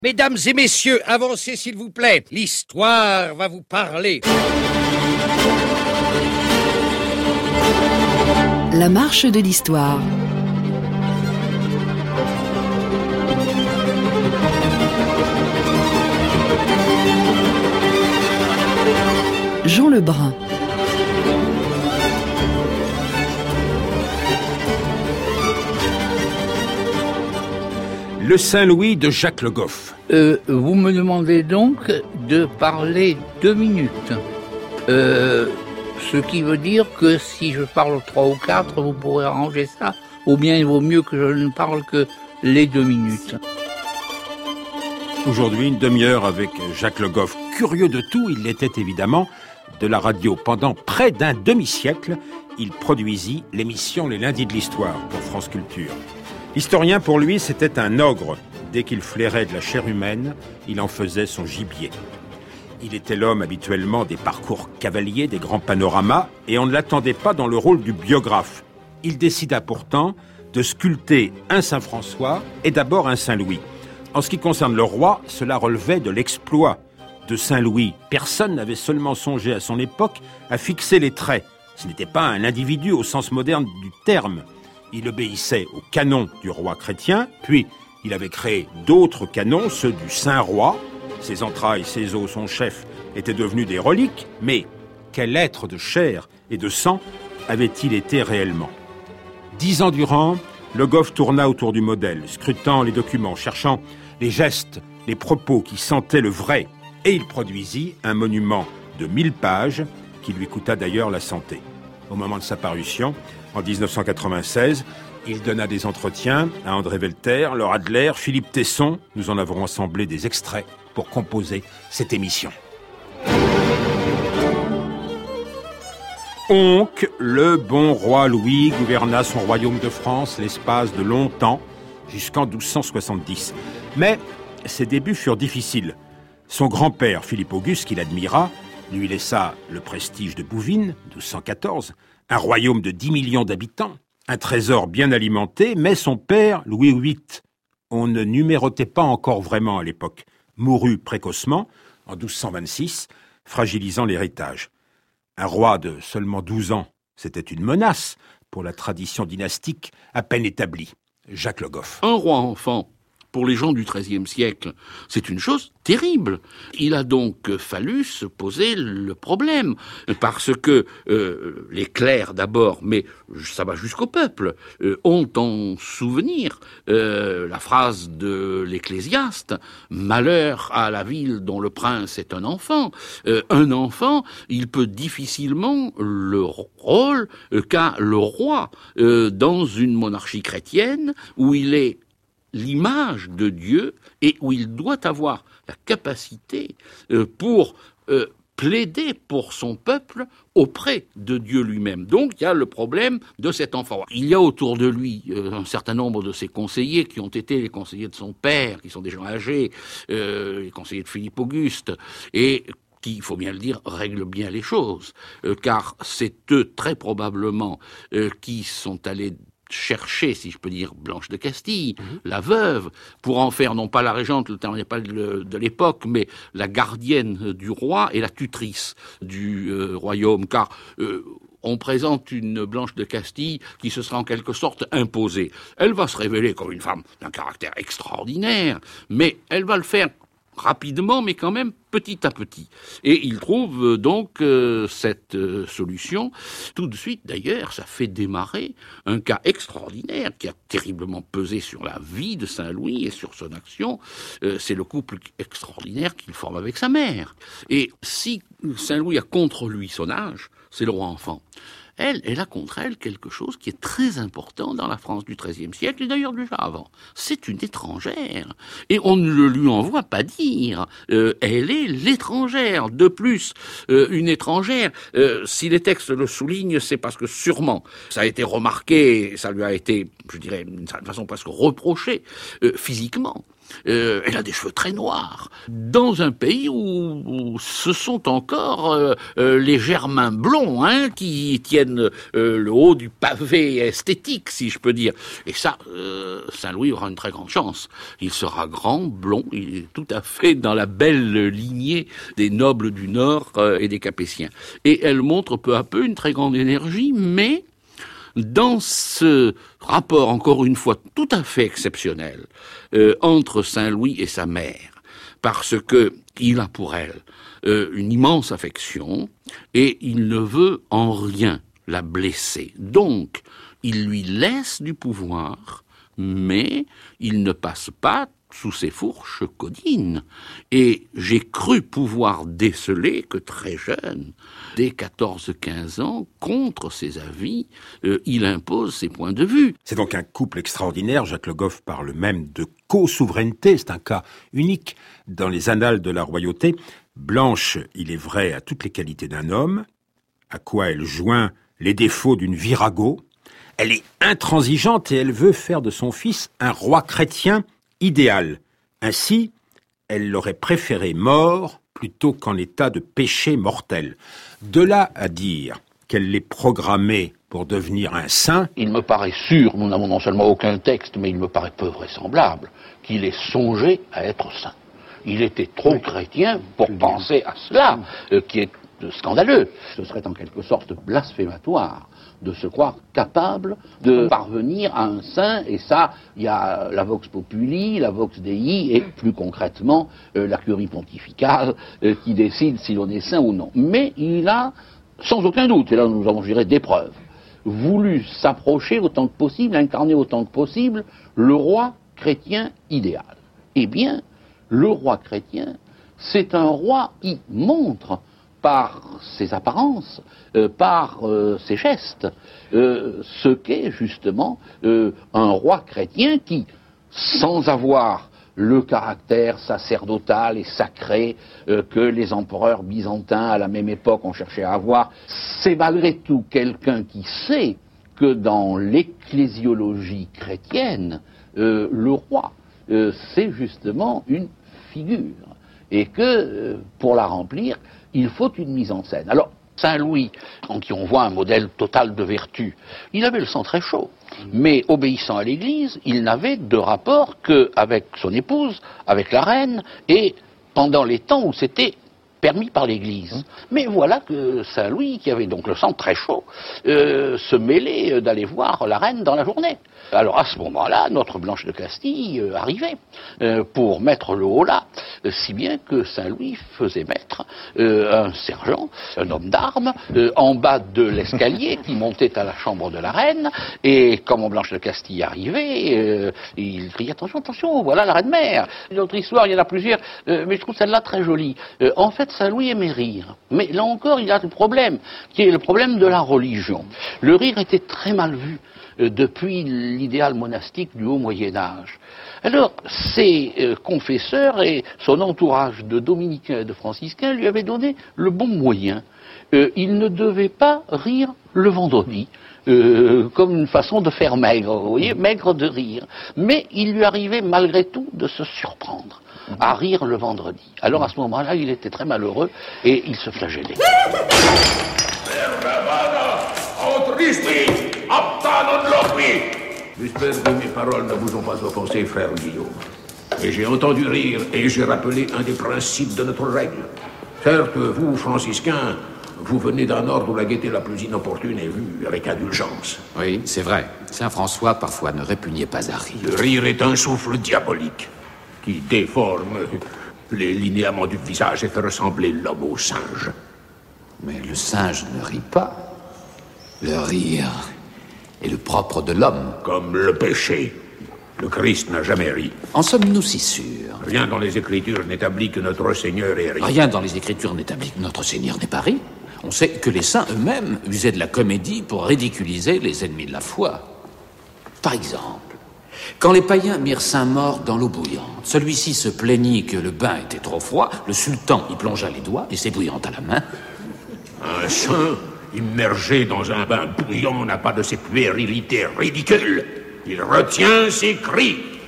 Mesdames et messieurs, avancez s'il vous plaît. L'histoire va vous parler. La marche de l'histoire. Jean Lebrun. Le Saint-Louis de Jacques Le Goff. Vous me demandez donc de parler 2 minutes. Ce qui veut dire que si je parle 3 ou 4, vous pourrez arranger ça. Ou bien il vaut mieux que je ne parle que les 2 minutes. Aujourd'hui, une demi-heure avec Jacques Le Goff. Curieux de tout, il l'était évidemment, de la radio. Pendant près d'un demi-siècle, il produisit l'émission Les Lundis de l'Histoire pour France Culture. L'historien, pour lui, c'était un ogre. Dès qu'il flairait de la chair humaine, il en faisait son gibier. Il était l'homme habituellement des parcours cavaliers, des grands panoramas, et on ne l'attendait pas dans le rôle du biographe. Il décida pourtant de sculpter un Saint-François et d'abord un Saint-Louis. En ce qui concerne le roi, cela relevait de l'exploit de Saint-Louis. Personne n'avait seulement songé à son époque à fixer les traits. Ce n'était pas un individu au sens moderne du terme. Il obéissait au canon du roi chrétien, puis il avait créé d'autres canons, ceux du Saint-Roi. Ses entrailles, ses os, son chef étaient devenus des reliques, mais quel être de chair et de sang avait-il été réellement ? 10 ans durant, Le Goff tourna autour du modèle, scrutant les documents, cherchant les gestes, les propos qui sentaient le vrai, et il produisit un monument de 1000 pages qui lui coûta d'ailleurs la santé. Au moment de sa parution, en 1996, il donna des entretiens à André Velter, Laure Adler, Philippe Tesson. Nous en avons assemblé des extraits pour composer cette émission. Onc, le bon roi Louis gouverna son royaume de France l'espace de longtemps, jusqu'en 1270. Mais ses débuts furent difficiles. Son grand-père, Philippe Auguste, qu'il admira, lui laissa le prestige de Bouvines, 1214, un royaume de 10 millions d'habitants, un trésor bien alimenté, mais son père, Louis VIII, on ne numérotait pas encore vraiment à l'époque, mourut précocement, en 1226, fragilisant l'héritage. Un roi de seulement 12 ans, c'était une menace pour la tradition dynastique à peine établie. Jacques Le Goff. Un roi enfant, pour les gens du XIIIe siècle, c'est une chose terrible. Il a donc fallu se poser le problème, parce que les clercs d'abord, mais ça va jusqu'au peuple, ont en souvenir la phrase de l'Ecclésiaste « Malheur à la ville dont le prince est un enfant ». Un enfant, il peut difficilement le rôle qu'a le roi dans une monarchie chrétienne où il est l'image de Dieu et où il doit avoir la capacité pour plaider pour son peuple auprès de Dieu lui-même. Donc il y a le problème de cet enfant. Il y a autour de lui un certain nombre de ses conseillers qui ont été les conseillers de son père, qui sont des gens âgés, les conseillers de Philippe Auguste, et qui, il faut bien le dire, règlent bien les choses, car c'est eux très probablement qui sont allés chercher, si je peux dire, Blanche de Castille, la veuve, pour en faire non pas la régente, le terme n'est pas de l'époque, mais la gardienne du roi et la tutrice du royaume, car on présente une Blanche de Castille qui se sera en quelque sorte imposée. Elle va se révéler comme une femme d'un caractère extraordinaire, mais elle va le faire rapidement, mais quand même petit à petit. Et il trouve donc cette solution. Tout de suite, d'ailleurs, ça fait démarrer un cas extraordinaire qui a terriblement pesé sur la vie de Saint-Louis et sur son action. C'est le couple extraordinaire qu'il forme avec sa mère. Et si Saint-Louis a contre lui son âge, c'est le roi enfant. Elle a contre elle quelque chose qui est très important dans la France du XIIIe siècle, et d'ailleurs déjà avant. C'est une étrangère. Et on ne le lui envoie pas dire. Elle est l'étrangère. De plus, une étrangère, si les textes le soulignent, c'est parce que sûrement, ça a été remarqué, ça lui a été, je dirais, d'une certaine façon presque reproché, physiquement. Elle a des cheveux très noirs. Dans un pays où ce sont encore les Germains blonds qui tiennent le haut du pavé esthétique, si je peux dire. Et ça, Saint-Louis aura une très grande chance. Il sera grand, blond, il est tout à fait dans la belle lignée des nobles du Nord et des Capétiens. Et elle montre peu à peu une très grande énergie, mais dans ce rapport, encore une fois, tout à fait exceptionnel, entre Saint-Louis et sa mère, parce que il a pour elle une immense affection, et il ne veut en rien la blesser. Donc, il lui laisse du pouvoir, mais il ne passe pas sous ses fourches codines. Et j'ai cru pouvoir déceler que très jeune, dès 14-15 ans, contre ses avis, il impose ses points de vue. C'est donc un couple extraordinaire. Jacques Le Goff parle même de co-souveraineté. C'est un cas unique dans les annales de la royauté. Blanche, il est vrai, a toutes les qualités d'un homme, à quoi elle joint les défauts d'une virago. Elle est intransigeante et elle veut faire de son fils un roi chrétien idéal. Ainsi, elle l'aurait préféré mort plutôt qu'en état de péché mortel. De là à dire qu'elle l'ait programmé pour devenir un saint. Il me paraît sûr, nous n'avons non seulement aucun texte, mais il me paraît peu vraisemblable, qu'il ait songé à être saint. Il était trop chrétien pour penser à cela, qui est scandaleux. Ce serait en quelque sorte blasphématoire de se croire capable de parvenir à un saint, et ça, il y a la vox populi, la vox dei, et plus concrètement, la curie pontificale, qui décide si l'on est saint ou non. Mais il a, sans aucun doute, et là nous avons, je dirais, des preuves, voulu s'approcher autant que possible, incarner autant que possible, le roi chrétien idéal. Eh bien, le roi chrétien, c'est un roi qui montre par ses apparences, par ses gestes, ce qu'est justement un roi chrétien qui, sans avoir le caractère sacerdotal et sacré que les empereurs byzantins à la même époque ont cherché à avoir, c'est malgré tout quelqu'un qui sait que dans l'ecclésiologie chrétienne, le roi, c'est justement une figure, et que pour la remplir, il faut une mise en scène. Alors, Saint-Louis, en qui on voit un modèle total de vertu, il avait le sang très chaud, mais obéissant à l'Église, il n'avait de rapport qu'avec son épouse, avec la reine, et pendant les temps où c'était permis par l'Église. Mais voilà que Saint-Louis, qui avait donc le sang très chaud, se mêlait d'aller voir la reine dans la journée. Alors à ce moment-là, notre Blanche de Castille arrivait pour mettre le holà, si bien que Saint-Louis faisait mettre un sergent, un homme d'armes, en bas de l'escalier qui montait à la chambre de la reine, et quand Blanche de Castille arrivait, il criait « Attention, attention, voilà la reine-mère !» Une autre histoire, il y en a plusieurs, mais je trouve celle-là très jolie. En fait, Saint-Louis aimait rire, mais là encore, il y a le problème, qui est le problème de la religion. Le rire était très mal vu depuis l'idéal monastique du haut Moyen-Âge. Alors, ses confesseurs et son entourage de dominicains et de franciscains lui avaient donné le bon moyen. Il ne devait pas rire le vendredi, comme une façon de faire maigre, vous voyez, maigre de rire. Mais il lui arrivait malgré tout de se surprendre à rire le vendredi. Alors à ce moment-là, il était très malheureux et il se flagellait. J'espère que mes paroles ne vous ont pas offensé, frère Guillaume. Et j'ai entendu rire et j'ai rappelé un des principes de notre règle. Certes, vous, franciscains, vous venez d'un ordre où la gaieté la plus inopportune est vue avec indulgence. Oui, c'est vrai. Saint François, parfois, ne répugnait pas à rire. Le rire est un souffle diabolique qui déforme les linéaments du visage et fait ressembler l'homme au singe. Mais le singe ne rit pas. Le rire est le propre de l'homme. Comme le péché. Le Christ n'a jamais ri. En sommes-nous si sûrs? Rien dans les Écritures n'établit que notre Seigneur ait ri. Rien dans les Écritures n'établit que notre Seigneur n'ait pas ri. On sait que les saints eux-mêmes usaient de la comédie pour ridiculiser les ennemis de la foi. Par exemple, quand les païens mirent Saint-Maur dans l'eau bouillante, celui-ci se plaignit que le bain était trop froid, le sultan y plongea les doigts, et c'est bouillante à la main. Un saint immergé dans un bain bouillant n'a pas de ces puérilités ridicules. Il retient ses cris.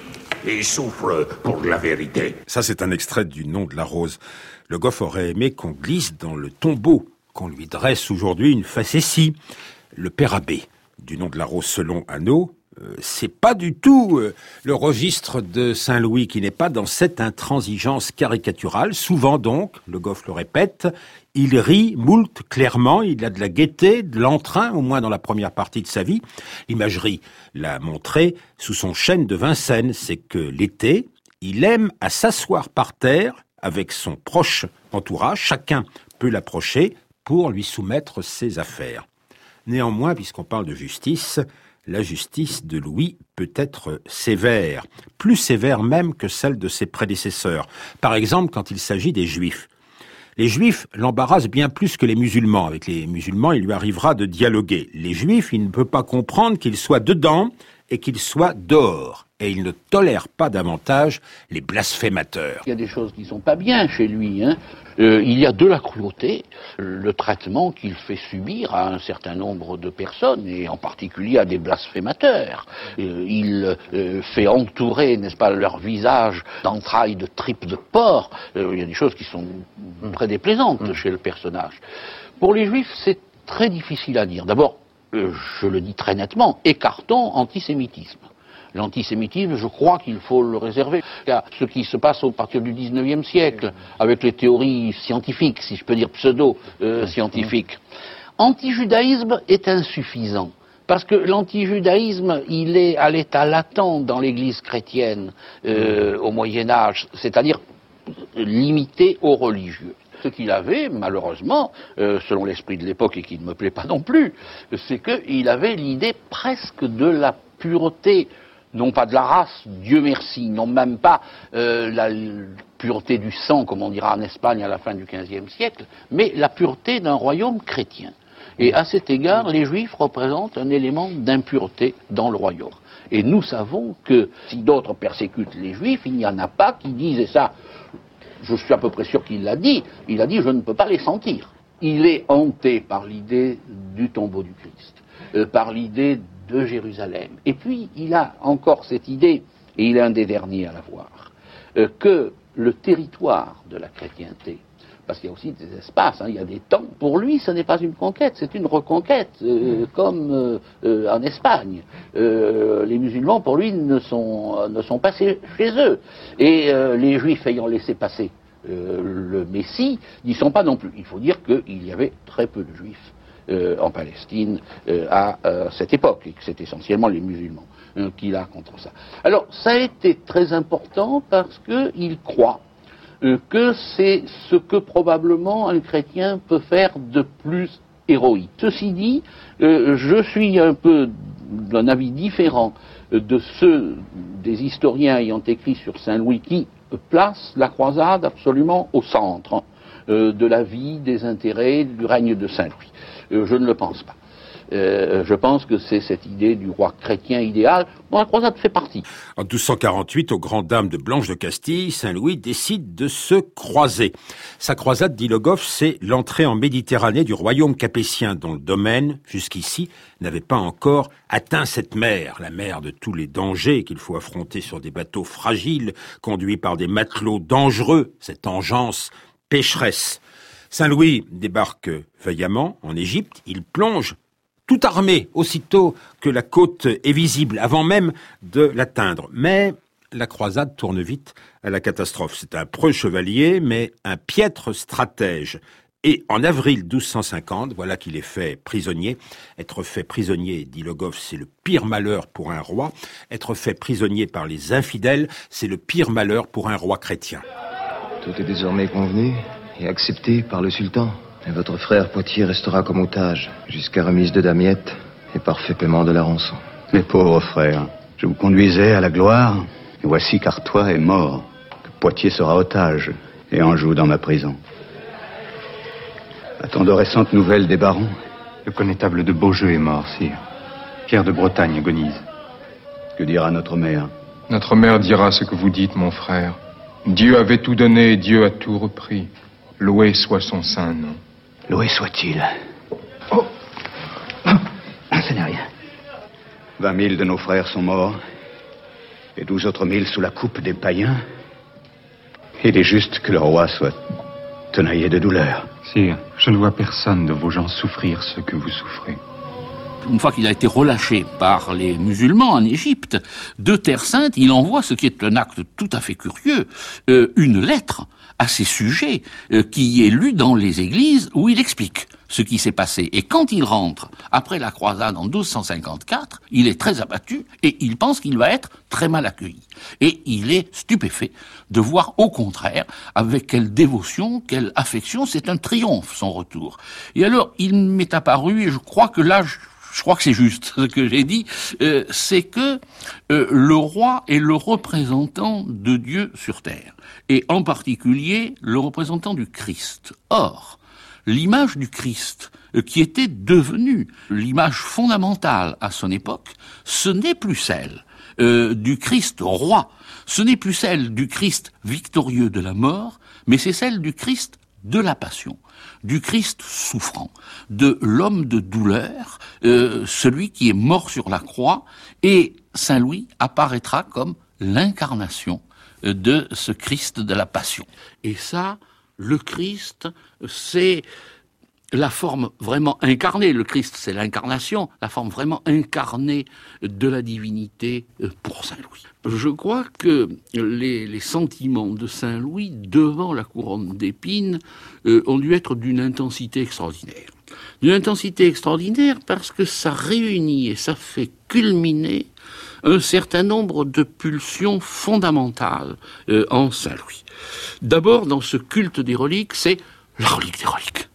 et souffre pour la vérité. Ça, c'est un extrait du Nom de la rose. Le Goff aurait aimé qu'on glisse dans le tombeau, qu'on lui dresse aujourd'hui une facétie. Le père abbé du Nom de la rose selon Hanno, c'est pas du tout le registre de Saint-Louis qui n'est pas dans cette intransigeance caricaturale. Souvent donc, le Goff le répète, il rit moult clairement, il a de la gaieté, de l'entrain, au moins dans la première partie de sa vie. L'imagerie l'a montré sous son chêne de Vincennes, c'est que l'été, il aime à s'asseoir par terre avec son proche entourage, chacun peut l'approcher pour lui soumettre ses affaires. Néanmoins, puisqu'on parle de justice, la justice de Louis peut être sévère, plus sévère même que celle de ses prédécesseurs. Par exemple, quand il s'agit des Juifs. Les Juifs l'embarrassent bien plus que les musulmans. Avec les musulmans, il lui arrivera de dialoguer. Les Juifs, il ne peut pas comprendre qu'ils soient dedans et qu'ils soient dehors. Et il ne tolère pas davantage les blasphémateurs. Il y a des choses qui ne sont pas bien chez lui. Il y a de la cruauté, le traitement qu'il fait subir à un certain nombre de personnes, et en particulier à des blasphémateurs. Il fait entourer, n'est-ce pas, leur visage d'entrailles de tripes de porc. Il y a des choses qui sont très déplaisantes chez le personnage. Pour les Juifs, c'est très difficile à dire. D'abord, je le dis très nettement, écartons antisémitisme. L'antisémitisme, je crois qu'il faut le réserver à ce qui se passe à partir du 19e siècle, avec les théories scientifiques, si je peux dire pseudo-scientifiques. Antijudaïsme est insuffisant, parce que l'antijudaïsme, il est à l'état latent dans l'Église chrétienne au Moyen-Âge, c'est-à-dire limité aux religieux. Ce qu'il avait, malheureusement, selon l'esprit de l'époque, et qui ne me plaît pas non plus, c'est qu'il avait l'idée presque de la pureté, non pas de la race, Dieu merci, non même pas la pureté du sang, comme on dira en Espagne à la fin du XVe siècle, mais la pureté d'un royaume chrétien. Et à cet égard, les Juifs représentent un élément d'impureté dans le royaume. Et nous savons que si d'autres persécutent les Juifs, il n'y en a pas qui disent, et ça, je suis à peu près sûr qu'il l'a dit, il a dit je ne peux pas les sentir. Il est hanté par l'idée du tombeau du Christ, par l'idée de Jérusalem. Et puis, il a encore cette idée, et il est un des derniers à l'avoir, que le territoire de la chrétienté, parce qu'il y a aussi des espaces, il y a des temps, pour lui, ce n'est pas une conquête, c'est une reconquête, comme en Espagne. Les musulmans, pour lui, ne sont pas chez eux. Et les Juifs ayant laissé passer le Messie, n'y sont pas non plus. Il faut dire qu'il y avait très peu de Juifs en Palestine à cette époque, et que c'est essentiellement les musulmans qu'il a contre ça. Alors, ça a été très important parce qu'il croit que c'est ce que probablement un chrétien peut faire de plus héroïque. Ceci dit, je suis un peu d'un avis différent de ceux des historiens ayant écrit sur Saint-Louis qui placent la croisade absolument au centre de la vie, des intérêts, du règne de Saint-Louis. Je ne le pense pas. Je pense que c'est cette idée du roi chrétien idéal dont la croisade fait partie. En 1248, aux grandes dames de Blanche de Castille, Saint-Louis décide de se croiser. Sa croisade, dit Le Goff, c'est l'entrée en Méditerranée du royaume capétien, dont le domaine, jusqu'ici, n'avait pas encore atteint cette mer, la mer de tous les dangers qu'il faut affronter sur des bateaux fragiles, conduits par des matelots dangereux, cette engeance pécheresse. Saint-Louis débarque vaillamment en Égypte, il plonge tout armé aussitôt que la côte est visible, avant même de l'atteindre. Mais la croisade tourne vite à la catastrophe. C'est un preux chevalier, mais un piètre stratège. Et en avril 1250, voilà qu'il est fait prisonnier. Être fait prisonnier, dit Le Goff, c'est le pire malheur pour un roi. Être fait prisonnier par les infidèles, c'est le pire malheur pour un roi chrétien. Tout est désormais convenu et accepté par le sultan. Et votre frère Poitiers restera comme otage, jusqu'à remise de Damiette et parfait paiement de la rançon. Mes pauvres frères, je vous conduisais à la gloire, et voici qu'Artois est mort, que Poitiers sera otage et Anjou dans ma prison. A-t-on de récentes nouvelles des barons? Le connétable de Beaujeu est mort, sire. Pierre de Bretagne agonise. Que dira notre mère? Notre mère dira ce que vous dites, mon frère. Dieu avait tout donné et Dieu a tout repris. Loué soit son saint nom. Loué soit-il. Oh, ça n'est rien. 20 000 de nos frères sont morts. et 12 autres 1000 sous la coupe des païens. Il est juste que le roi soit tenaillé de douleur. Sire, je ne vois personne de vos gens souffrir ce que vous souffrez. Une fois qu'il a été relâché par les musulmans en Égypte, de Terre Sainte, il envoie, ce qui est un acte tout à fait curieux, une lettre à ses sujets, qui est lue dans les églises, où il explique ce qui s'est passé. Et quand il rentre, après la croisade en 1254, il est très abattu et il pense qu'il va être très mal accueilli. Et il est stupéfait de voir au contraire avec quelle dévotion, quelle affection, c'est un triomphe son retour. Et alors, il m'est apparu, et je crois que là, je crois que c'est juste ce que j'ai dit, c'est que le roi est le représentant de Dieu sur terre, et en particulier le représentant du Christ. Or, l'image du Christ, qui était devenue l'image fondamentale à son époque, ce n'est plus celle du Christ roi, ce n'est plus celle du Christ victorieux de la mort, mais c'est celle du Christ de la passion, du Christ souffrant, de l'homme de douleur, celui qui est mort sur la croix, et Saint Louis apparaîtra comme l'incarnation de ce Christ de la passion. Et ça, le Christ, c'est la forme vraiment incarnée. Le Christ, c'est l'incarnation, la forme vraiment incarnée de la divinité pour Saint Louis. Je crois que les sentiments de Saint Louis devant la couronne d'épines ont dû être d'une intensité extraordinaire. D'une intensité extraordinaire parce que ça réunit et ça fait culminer un certain nombre de pulsions fondamentales en Saint Louis. D'abord, dans ce culte des reliques, c'est la relique des reliques.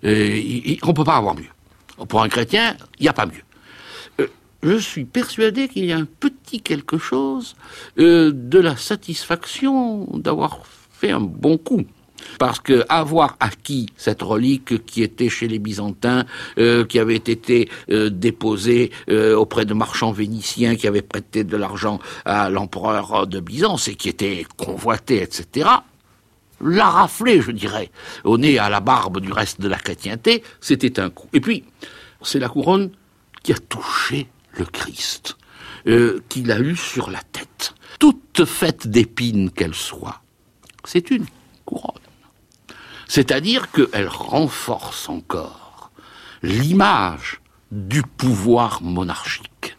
On ne peut pas avoir mieux. Pour un chrétien, il n'y a pas mieux. Je suis persuadé qu'il y a un petit quelque chose de la satisfaction d'avoir fait un bon coup. Parce que avoir acquis cette relique qui était chez les Byzantins, qui avait été déposée auprès de marchands vénitiens qui avaient prêté de l'argent à l'empereur de Byzance et qui était convoité, etc., l'a raflé, je dirais, au nez à la barbe du reste de la chrétienté, c'était un coup. Et puis, c'est la couronne qui a touché le Christ, qu'il a eu sur la tête. Toute faite d'épines qu'elle soit, c'est une couronne. C'est-à-dire qu'elle renforce encore l'image du pouvoir monarchique.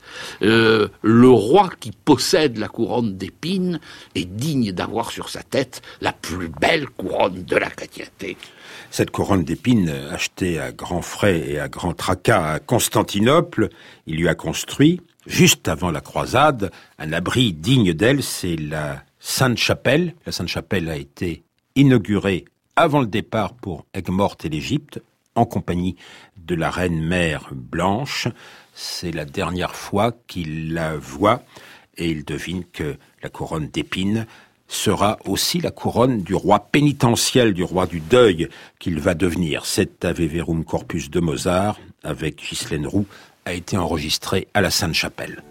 Le roi qui possède la couronne d'épines est digne d'avoir sur sa tête la plus belle couronne de la chrétienté. Cette couronne d'épines, achetée à grands frais et à grands tracas à Constantinople, il lui a construit, juste avant la croisade, un abri digne d'elle, c'est la Sainte-Chapelle. La Sainte-Chapelle a été inaugurée avant le départ pour Aigues-Mortes et l'Égypte, en compagnie de la reine-mère Blanche. C'est la dernière fois qu'il la voit et il devine que la couronne d'épines sera aussi la couronne du roi pénitentiel, du roi du deuil qu'il va devenir. Cet Ave Verum Corpus de Mozart, avec Ghislaine Roux, a été enregistré à la Sainte-Chapelle.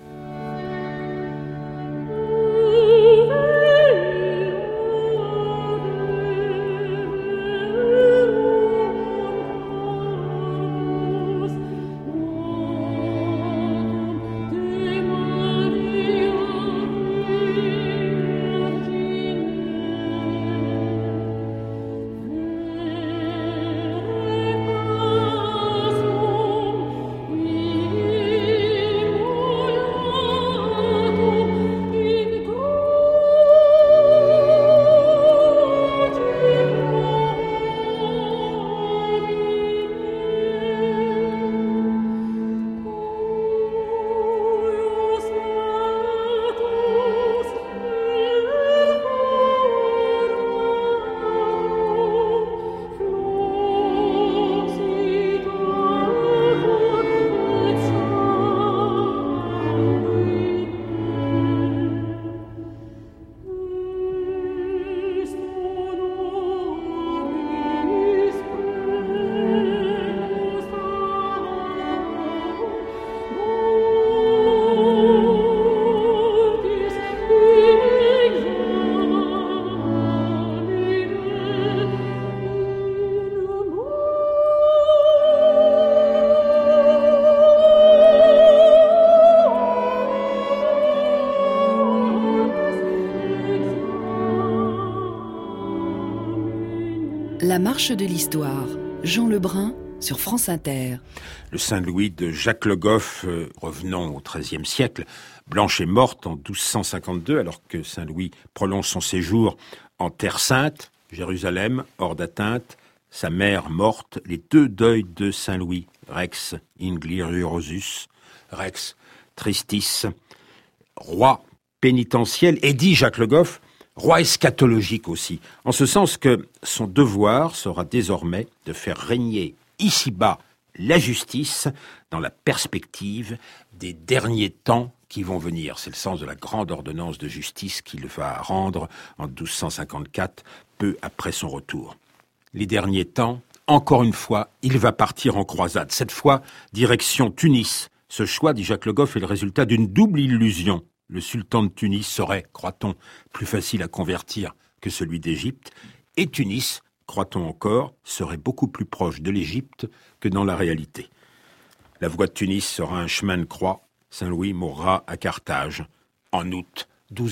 La marche de l'histoire. Jean Lebrun sur France Inter. Le Saint-Louis de Jacques Le Goff, revenons au XIIIe siècle. Blanche est morte en 1252 alors que Saint-Louis prolonge son séjour en Terre Sainte, Jérusalem, hors d'atteinte. Sa mère morte, les deux deuils de Saint-Louis, Rex ingloriosus, Rex tristis, roi pénitentiel, et dit Jacques Le Goff, roi eschatologique aussi, en ce sens que son devoir sera désormais de faire régner ici-bas la justice dans la perspective des derniers temps qui vont venir. C'est le sens de la grande ordonnance de justice qu'il va rendre en 1254, peu après son retour. Les derniers temps, encore une fois, il va partir en croisade. Cette fois, direction Tunis. Ce choix, dit Jacques Le Goff, est le résultat d'une double illusion. Le sultan de Tunis serait, croit-on, plus facile à convertir que celui d'Égypte. Et Tunis, croit-on encore, serait beaucoup plus proche de l'Égypte que dans la réalité. La voie de Tunis sera un chemin de croix. Saint-Louis mourra à Carthage en août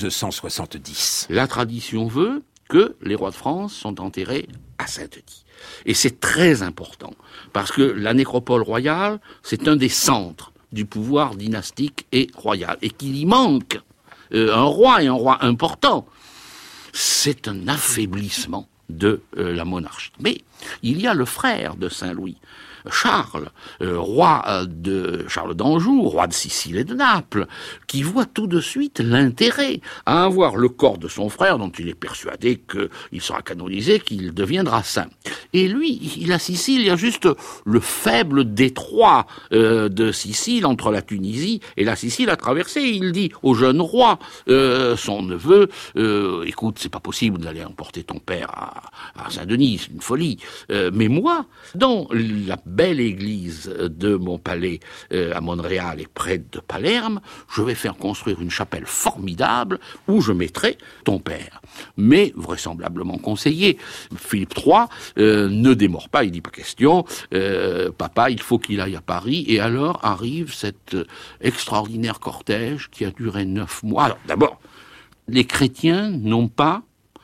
1270. La tradition veut que les rois de France sont enterrés à Saint-Denis. Et c'est très important, parce que la nécropole royale, c'est un des centres du pouvoir dynastique et royal, et qu'il y manque un roi, et un roi important. C'est un affaiblissement de la monarchie. Mais il y a le frère de Saint-Louis, Charles, roi de Charles d'Anjou, roi de Sicile et de Naples, qui voit tout de suite l'intérêt à avoir le corps de son frère, dont il est persuadé qu'il sera canonisé, qu'il deviendra saint. Et lui, la Sicile, il y a juste le faible détroit de Sicile entre la Tunisie et la Sicile à traverser. Il dit au jeune roi, son neveu, écoute, c'est pas possible d'aller emporter ton père à Saint-Denis, c'est une folie. Mais moi, dans la belle église de mon palais à Monréal et près de Palerme, je vais faire construire une chapelle formidable où je mettrai ton père. Mais, vraisemblablement conseillé, Philippe III ne démord pas, il dit pas question, papa, il faut qu'il aille à Paris. Et alors arrive cet extraordinaire cortège qui a duré 9 mois. Alors, d'abord, les chrétiens n'ont pas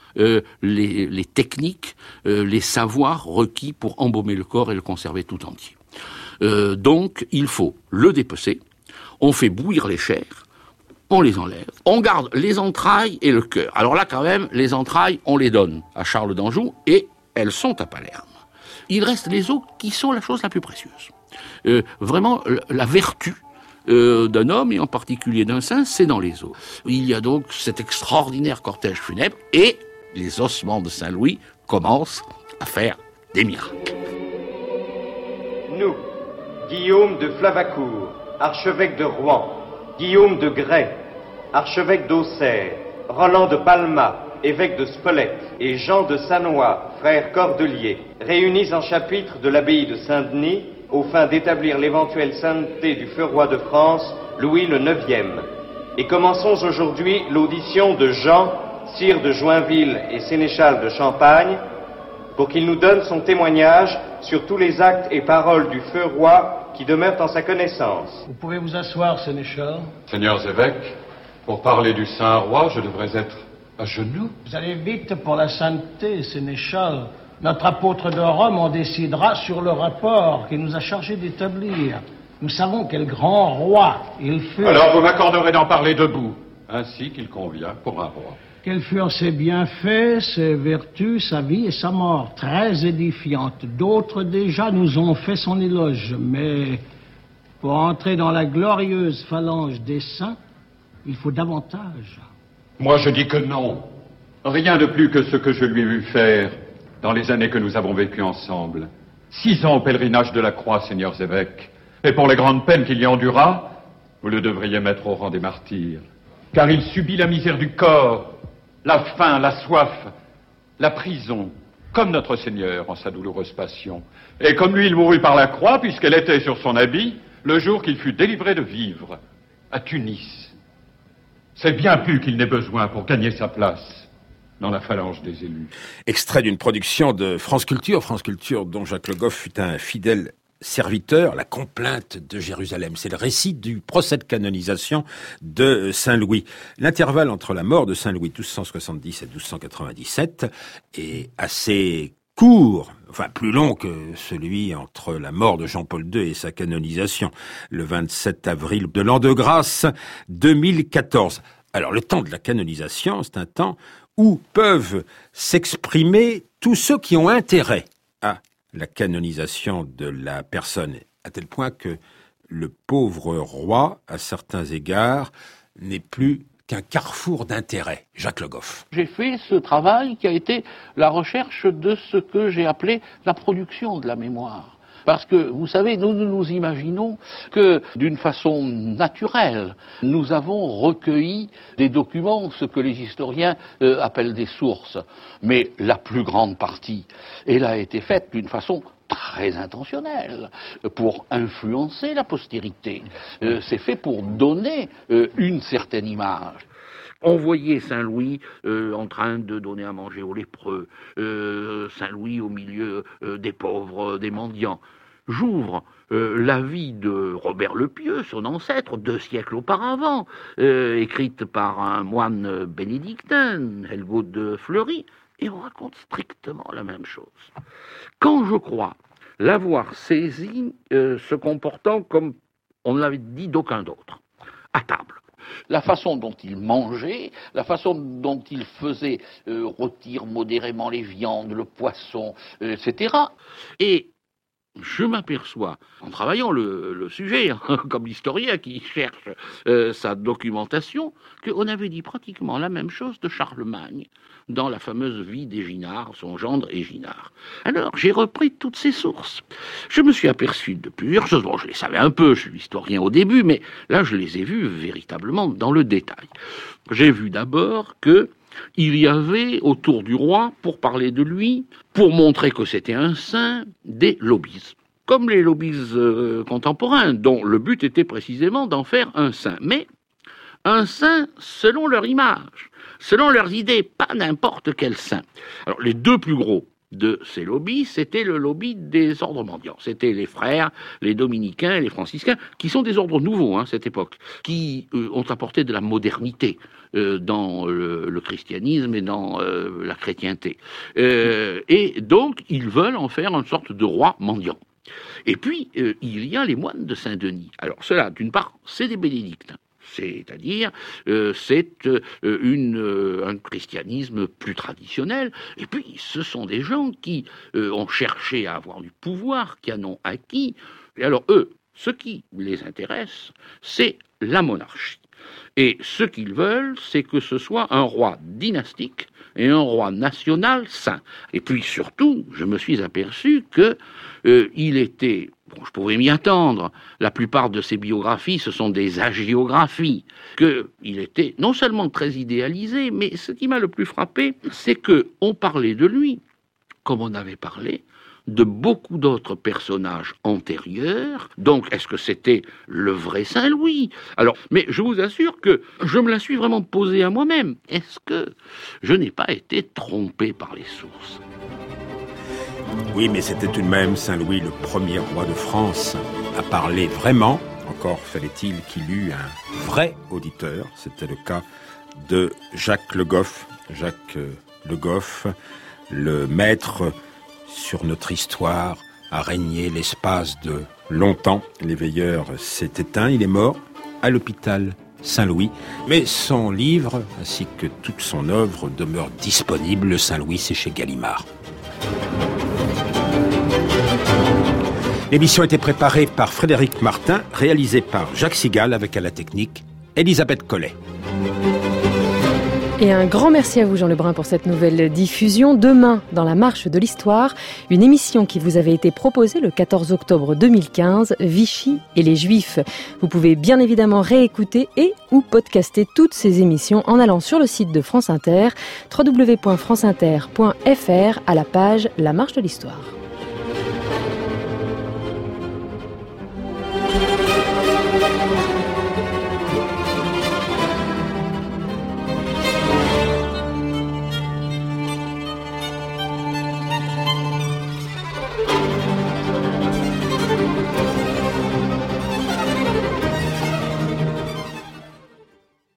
les techniques, les savoirs requis pour embaumer le corps et le conserver tout entier. Donc, il faut le dépecer, on fait bouillir les chairs, on les enlève, on garde les entrailles et le cœur. Alors là, quand même, les entrailles, on les donne à Charles d'Anjou et elles sont à Palerme. Il reste les os qui sont la chose la plus précieuse. Vraiment, la vertu d'un homme, et en particulier d'un saint, c'est dans les os. Il y a donc cet extraordinaire cortège funèbre et les ossements de Saint-Louis commencent à faire des miracles. Nous, Guillaume de Flavacourt, archevêque de Rouen, Guillaume de Grès, archevêque d'Auxerre, Roland de Palma, évêque de Spolète, et Jean de Sannois, frère cordelier, réunis en chapitre de l'abbaye de Saint-Denis, aux fins d'établir l'éventuelle sainteté du feu roi de France, Louis le IXe. Et commençons aujourd'hui l'audition de Jean, sire de Joinville et sénéchal de Champagne, pour qu'il nous donne son témoignage sur tous les actes et paroles du feu roi qui demeurent en sa connaissance. Vous pouvez vous asseoir, sénéchal. Seigneurs évêques, pour parler du saint roi, je devrais être à genoux. Vous allez vite pour la sainteté, sénéchal. Notre apôtre de Rome en décidera sur le rapport qu'il nous a chargé d'établir. Nous savons quel grand roi il fut. Alors vous m'accorderez d'en parler debout, ainsi qu'il convient pour un roi. Quels furent ses bienfaits, ses vertus, sa vie et sa mort, très édifiantes. D'autres déjà nous ont fait son éloge, mais pour entrer dans la glorieuse phalange des saints, il faut davantage. Moi je dis que non. Rien de plus que ce que je lui ai vu faire dans les années que nous avons vécues ensemble. 6 ans au pèlerinage de la croix, seigneurs évêques. Et pour les grandes peines qu'il y endura, vous le devriez mettre au rang des martyrs. Car il subit la misère du corps, la faim, la soif, la prison, comme notre Seigneur en sa douloureuse passion. Et comme lui, il mourut par la croix, puisqu'elle était sur son habit, le jour qu'il fut délivré de vivre, à Tunis. C'est bien plus qu'il n'ait besoin pour gagner sa place dans la phalange des élus. Extrait d'une production de France Culture dont Jacques Le Goff fut un fidèle serviteur, la complainte de Jérusalem. C'est le récit du procès de canonisation de Saint-Louis. L'intervalle entre la mort de Saint-Louis 1270 et 1297 est assez court, enfin plus long que celui entre la mort de Jean-Paul II et sa canonisation, le 27 avril de l'an de grâce 2014. Alors le temps de la canonisation, c'est un temps où peuvent s'exprimer tous ceux qui ont intérêt à la canonisation de la personne, à tel point que le pauvre roi, à certains égards, n'est plus qu'un carrefour d'intérêt. Jacques Le Goff. J'ai fait ce travail qui a été la recherche de ce que j'ai appelé la production de la mémoire. Parce que, vous savez, nous imaginons que, d'une façon naturelle, nous avons recueilli des documents, ce que les historiens appellent des sources. Mais la plus grande partie, elle a été faite d'une façon très intentionnelle, pour influencer la postérité. C'est fait pour donner une certaine image. On voyait Saint-Louis en train de donner à manger aux lépreux, Saint-Louis au milieu des pauvres, des mendiants. J'ouvre la vie de Robert le Pieux, son ancêtre, 2 siècles auparavant, écrite par un moine bénédictin, Helgaud de Fleury, et on raconte strictement la même chose. Quand je crois l'avoir saisi se comportant comme on ne l'avait dit d'aucun autre, à table. La façon dont il mangeait, la façon dont il faisait rôtir modérément les viandes, le poisson, etc. Et je m'aperçois, en travaillant le sujet, comme l'historien qui cherche sa documentation, qu'on avait dit pratiquement la même chose de Charlemagne dans la fameuse vie d'Éginard, son gendre Éginard. Alors, j'ai repris toutes ces sources. Je me suis aperçu de plusieurs choses. Bon, je les savais un peu, je suis historien au début, mais là, je les ai vues véritablement dans le détail. J'ai vu d'abord que il y avait autour du roi, pour parler de lui, pour montrer que c'était un saint, des lobbies. Comme les lobbies contemporains, dont le but était précisément d'en faire un saint. Mais un saint selon leur image, selon leurs idées, pas n'importe quel saint. Alors les 2 plus gros de ces lobbies, c'était le lobby des ordres mendiants. C'était les frères, les dominicains et les franciscains, qui sont des ordres nouveaux à cette époque, qui ont apporté de la modernité dans le christianisme et dans la chrétienté. Et donc, ils veulent en faire une sorte de roi mendiant. Et puis, il y a les moines de Saint-Denis. Alors, cela, d'une part, c'est des bénédictins. C'est-à-dire, c'est un christianisme plus traditionnel. Et puis, ce sont des gens qui ont cherché à avoir du pouvoir, qui en ont acquis. Et alors, eux, ce qui les intéresse, c'est la monarchie. Et ce qu'ils veulent, c'est que ce soit un roi dynastique et un roi national saint. Et puis, surtout, je me suis aperçu que il était... Bon, je pouvais m'y attendre. La plupart de ses biographies, ce sont des hagiographies. Qu'il était non seulement très idéalisé, mais ce qui m'a le plus frappé, c'est qu'on parlait de lui, comme on avait parlé de beaucoup d'autres personnages antérieurs. Donc, est-ce que c'était le vrai Saint-Louis? Alors, mais je vous assure que je me la suis vraiment posée à moi-même. Est-ce que je n'ai pas été trompé par les sources? Oui, mais c'était tout de même Saint-Louis, le premier roi de France, à parler vraiment. Encore fallait-il qu'il eût un vrai auditeur. C'était le cas de Jacques Le Goff. Jacques Le Goff, le maître sur notre histoire, a régné l'espace de longtemps. L'éveilleur s'est éteint, il est mort à l'hôpital Saint-Louis. Mais son livre, ainsi que toute son œuvre, demeure disponible. Saint-Louis, c'est chez Gallimard. L'émission a été préparée par Frédéric Martin, réalisée par Jacques Sigal, avec à la technique Elisabeth Collet. Et un grand merci à vous, Jean Lebrun, pour cette nouvelle diffusion. Demain, dans la marche de l'histoire, une émission qui vous avait été proposée le 14 octobre 2015, Vichy et les Juifs. Vous pouvez bien évidemment réécouter et ou podcaster toutes ces émissions en allant sur le site de France Inter, www.franceinter.fr, à la page La marche de l'histoire.